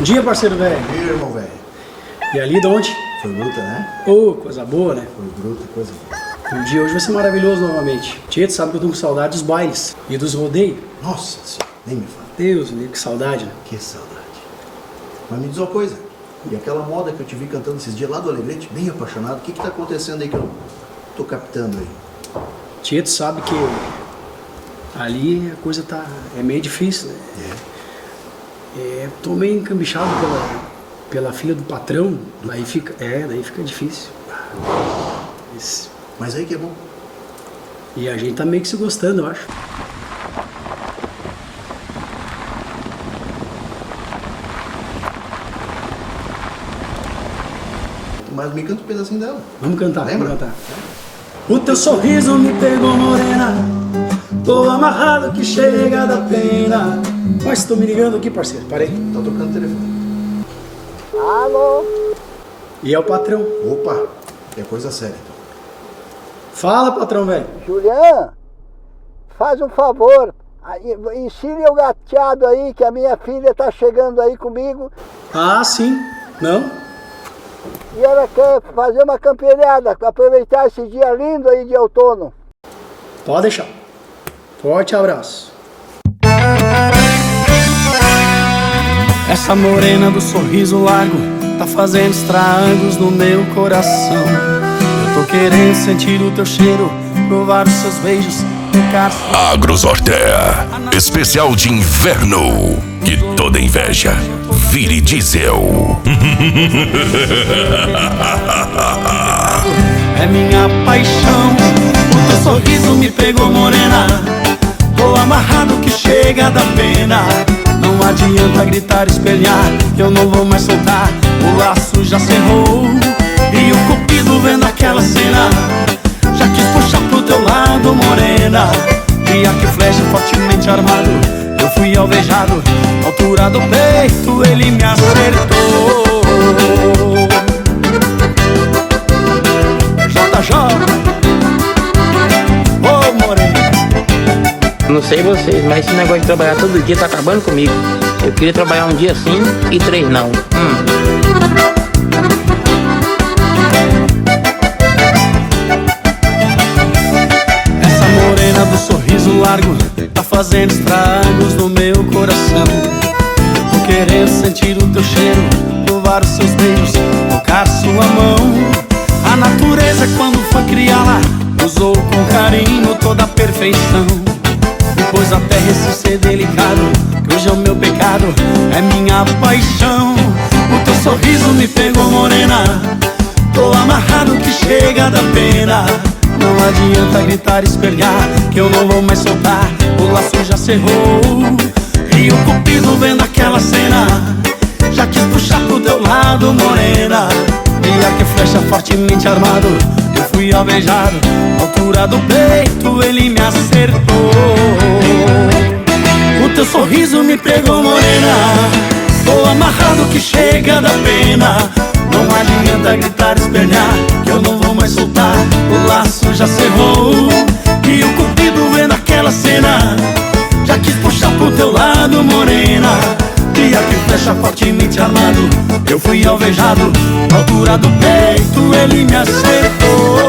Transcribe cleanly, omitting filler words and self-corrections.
Bom dia, parceiro velho. Bom dia, irmão velho. E ali de onde? Foi bruta, né? Ô, coisa boa, né? Foi bruta, coisa boa. O dia hoje vai ser maravilhoso novamente. Tia, tu sabe que eu tô com saudade dos bailes e dos rodeios. Nossa senhora, nem me fala. Deus, que saudade, né? Que saudade. Mas me diz uma coisa. E aquela moda que eu te vi cantando esses dias lá do Alegrete, bem apaixonado, o que tá acontecendo aí que eu tô captando aí? Tia, tu sabe que ali a coisa é meio difícil, né? Tô meio encambichado pela filha do patrão, daí fica difícil. Mas aí que é bom. E a gente tá meio que se gostando, eu acho. Mas me canta um pedacinho dela. Vamos cantar, Lembra? vamos cantar. O teu sorriso me pegou, morena. Tô amarrado que chega da pena. Mas tô me ligando aqui, parceiro. Parei. Tá tocando o telefone. Alô? E é o patrão. Opa, é coisa séria então. Fala, patrão, velho. Julian, faz um favor. Ensine o gateado aí que a minha filha tá chegando aí comigo. Ah, sim. Não? E ela quer fazer uma camperiada, aproveitar esse dia lindo aí de outono. Pode deixar. Forte abraço. Essa morena do sorriso largo tá fazendo estragos no meu coração. Eu tô querendo sentir o teu cheiro, provar os seus beijos, tocar. Agrosortea, especial de inverno, que toda inveja vire diesel. É minha paixão, o teu sorriso me pegou, morena. Tô amarrado que chega da pena. Não adianta gritar, espelhar, que eu não vou mais soltar. O laço já cerrou e o cupido vendo aquela cena já quis puxar pro teu lado, morena. E aqui flecha fortemente armado, eu fui alvejado. Altura do peito ele me acertou. JJ, ô morena. Não sei vocês, mas esse negócio de trabalhar todo dia tá acabando comigo. Eu queria trabalhar um dia sim e 3 não. Essa morena do sorriso largo tá fazendo estragos no meu coração. Tô querendo sentir o teu cheiro, provar os seus beijos, tocar sua mão. A natureza quando foi criá-la usou com carinho toda a perfeição. Depois até esse ser delicado, que hoje é o meu pecado, é minha paixão. O teu sorriso me pegou, morena. Tô amarrado que chega da pena. Não adianta gritar, espelhar, que eu não vou mais soltar. O laço já cerrou e o cupido vendo aquela cena já quis puxar pro teu lado, morena. E a que flecha fortemente armado, eu fui alvejado. Altura do peito ele me acertou. O teu sorriso me pegou, morena. Tô amarrado que chega da pena. Não adianta gritar, espelhar, que eu não vou mais soltar. O laço já cerrou e o cupido vendo aquela cena já quis puxar pro teu lado, morena. E aqui flecha fortemente armado, eu fui alvejado. Altura do peito ele me acertou.